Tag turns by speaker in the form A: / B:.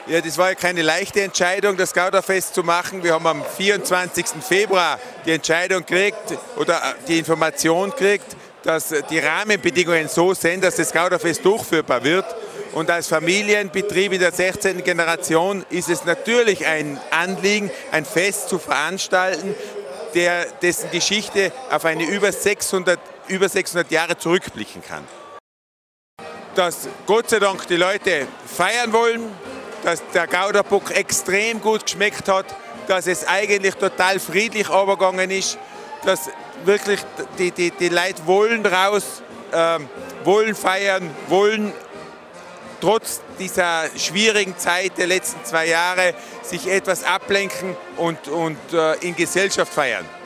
A: Ja, das war ja keine leichte Entscheidung, das Gouda-Fest zu machen. Wir haben am 24. Februar die Entscheidung gekriegt oder die Information gekriegt, dass die Rahmenbedingungen so sind, dass das Gouda-Fest durchführbar wird. Und als Familienbetrieb in der 16. Generation ist es natürlich ein Anliegen, ein Fest zu veranstalten, dessen Geschichte auf eine über 600 Jahre zurückblicken kann. Dass Gott sei Dank die Leute feiern wollen, dass der Gouda-Bock extrem gut geschmeckt hat, dass es eigentlich total friedlich übergegangen ist, dass wirklich die Leute wollen raus, wollen feiern, wollen trotz dieser schwierigen Zeit der letzten 2 Jahre sich etwas ablenken und in Gesellschaft feiern.